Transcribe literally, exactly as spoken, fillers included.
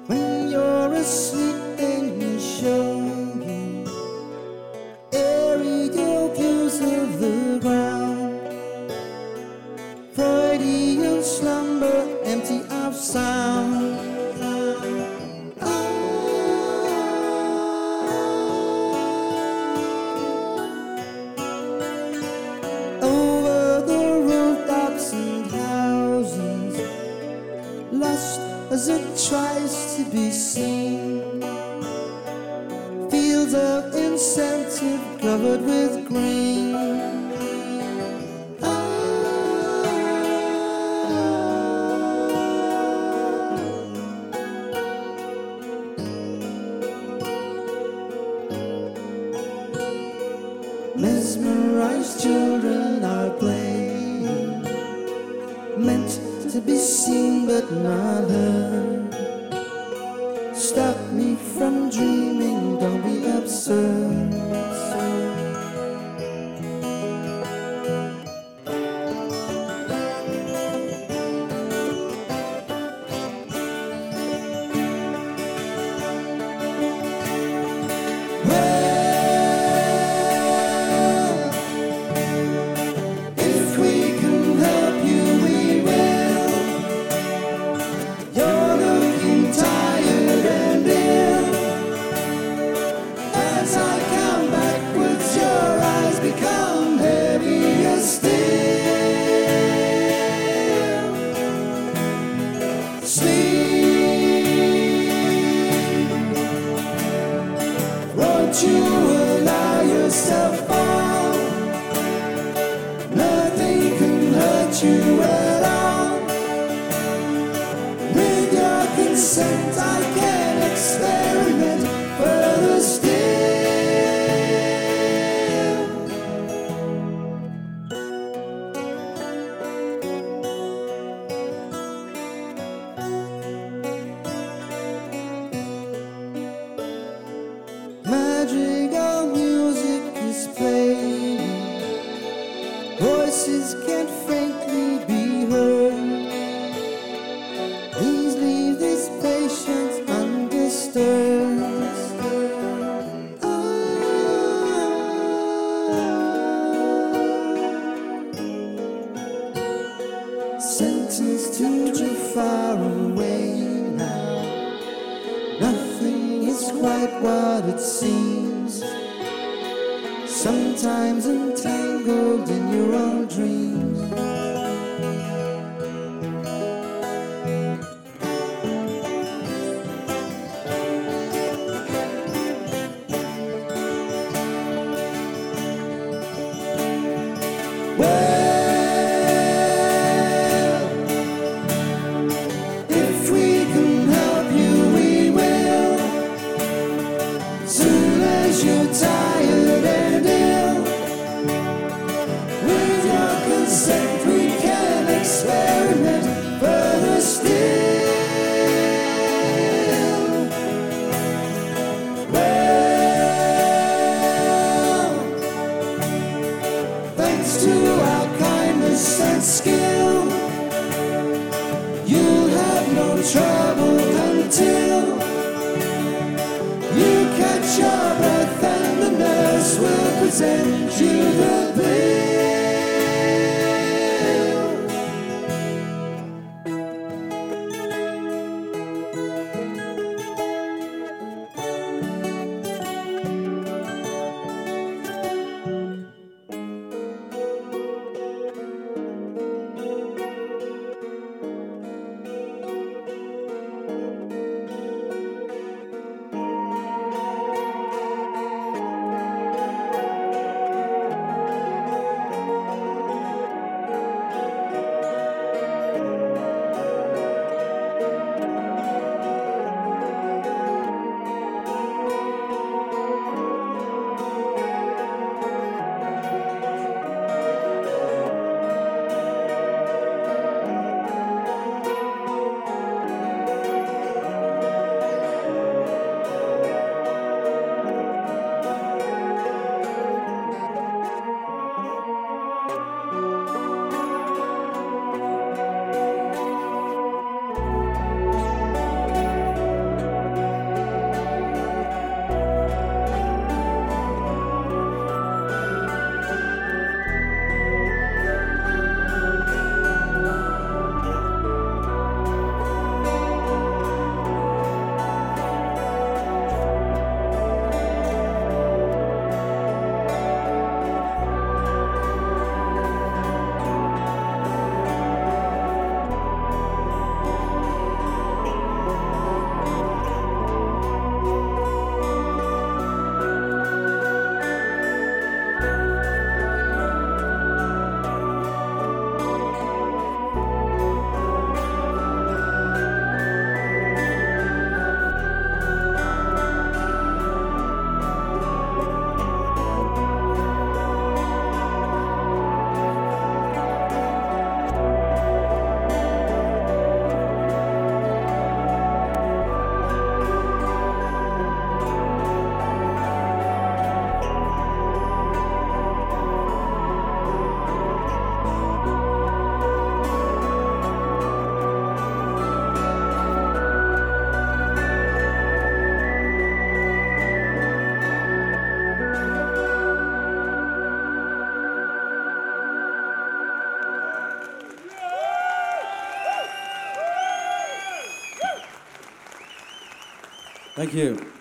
When you're asleep and you show you aerial views of the ground, Freudian slumber empty of sound. Over the rooftops and houses, lost as it tries to be seen, fields of incentive covered with green. Mesmerized children are playing, meant to be seen but not heard. Stop me from dreaming, don't be absurd. Won't you allow yourself on? Nothing can hurt you at all. With your consent I can experiment further still. Madrigal music is playing, voices can't faintly be heard. Please leave these patients undisturbed. Sentenced to drift far away now, nothing is quite what it seems. Sometimes entangled in your own dreams. Well, if we can help you, we will. Soon as you're tired and ill, with your consent we can experiment further still. Well, thanks to our kindness and skill, you'll have no trouble until you catch your breath and the nurse will present you the bill. Thank you.